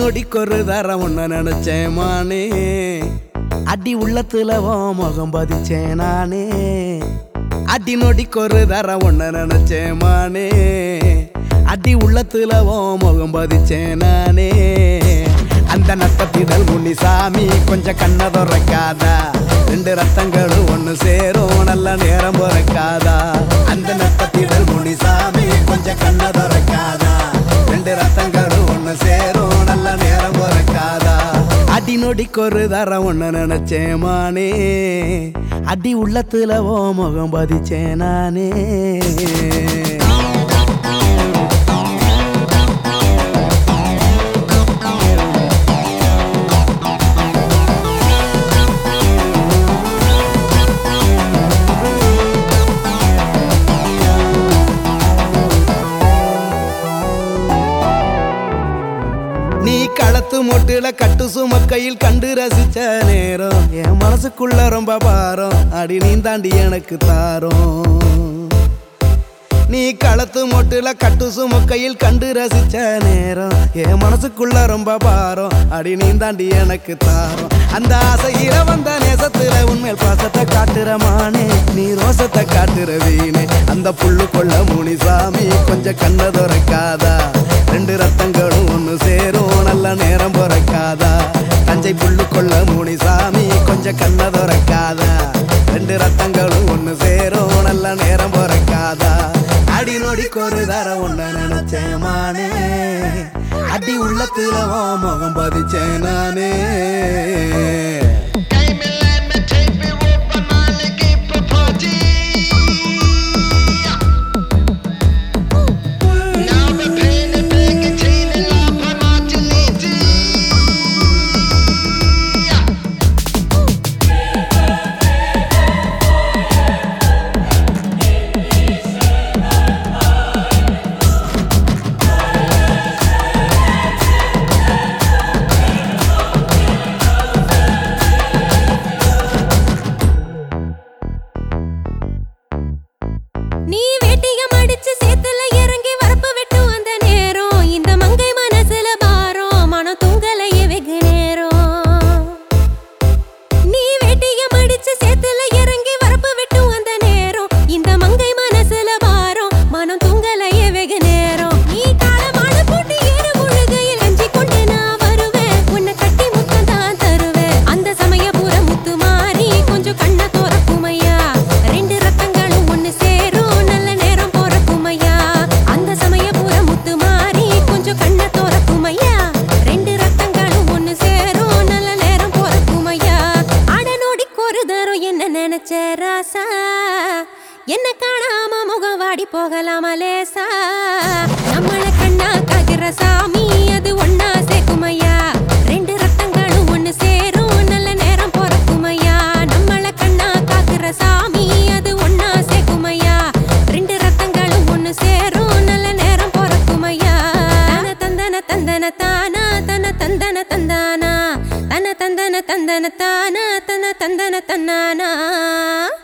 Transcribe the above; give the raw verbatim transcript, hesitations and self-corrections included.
நொடிக்கொரு தரம் ஒன்ன நினைச்சேன் மானே அடி உள்ளத்துல ஓ முகம் பதிச்சேன் நானே அடி நொடிக்கொரு தரம் ஒன்ன நினைச்சேன் மானே அடி உள்ளத்துல ஓ முகம் பதிச்சேன் நானே அந்த நட்டத்திடல் முனிசாமி கொஞ்சம் கண்ண துறக்காதா ரெண்டு ரத்தங்களும் ஒண்ணு சேரும் நல்ல நேரம் பிறக்காதா அந்த நட்டத்திடல் முனிசாமி கொஞ்சம் கண்ண துறக்காதா ரெண்டு ரத்தங்களும் ஒண்ணு சேரும் நல்ல நேரம் பிறக்காதா அடி நொடிக்கொரு தரம் ஒண்ணு நினைச்சேன் மானே அடி உள்ளத்துல ஓ முகம் பதிச்சேன் நானே நீ களத்து மொட்டுல கட்டு சுமக்கையில் கண்டு ரசிச்ச நேரம் என் மனசுக்குள்ள ரொம்ப பாரம் அடி நீ தாண்டி எனக்கு தாரோம் நீ களத்து மொட்டுல கட்டு சுமக்கையில் கண்டு ரசிச்ச நேரம் என் மனசுக்குள்ள ரொம்ப பாரம் அடி நீ தாண்டி எனக்கு தாரோம் அந்த ஆசையில வந்த நேசத்துல உண்மையில் பாசத்தை காட்டுற மானே நீ ரோசத்தை காட்டுற வீணே அந்த புல்லு கொள்ள முனிசாமி கொஞ்சம் கண்ண துறக்காதா ரெண்டு ரத்தங்களும் ஒண்ணு சேரும் நல்ல நேரம் பிறக்காதா தஞ்சை புல்லு கொள்ள முனிசாமி கொஞ்சம் கண்ண துறக்காதா ரெண்டு ரத்தங்களும் ஒண்ணு சேரும் நல்ல நேரம் பிறக்காதா அடி நொடிக்கொரு தரம் ஒண்ணு நினைச்சேன் மானே அடி உள்ளத்துல ஓ முகம் பதிச்சேன் நானே நீ வேட்டியம் அடிச்சு சேத்துல இறங்கி வரப்பு வெட்டும் அந்த நேரம் இந்த மங்கை மனசுல பாரம் மனம் தூங்கலையே வெகு நேரம் நீ வேட்டியம் அடிச்சு சேத்துல இறங்கி வரப்பு வெட்டும் அந்த நேரம் இந்த மங்கை மனசுல பாரம் மனம் தூங்கலையே வெகு நேரம் நீ காலமான போட்டு ஏறு முழுகையில் அஞ்சி கொண்டு நான் வருவேன் உன்னை கட்டி முத்தம் தான் தருவேன் அந்த சமய பூர முத்து மாறி கொஞ்சம் கண்ண தோறக்குமையா ரெண்டு ரத்தங்களும் ஒண்ணு சேரும் ராசா என்ன காணாம முகம் வாடி போகலாமா லேசா நம்மள கண்ணா காக்கிற சாமி அது ஒன்னா சேர்க்குமையா ரெண்டு ரத்தங்களும் ஒண்ணு சேரும் நல்ல நேரம் பிறக்குமையா நம்மள கண்ணா காக்கிற சாமி அது ஒன்னா சேர்க்குமையா ரெண்டு ரத்தங்களும் ஒண்ணு சேரும் நல்ல நேரம் பிறக்குமையா தன தந்தன தந்தன தானா தன தந்தன தந்தானா தன தந்தன தந்தன தானா தன தந்தன தன்னானா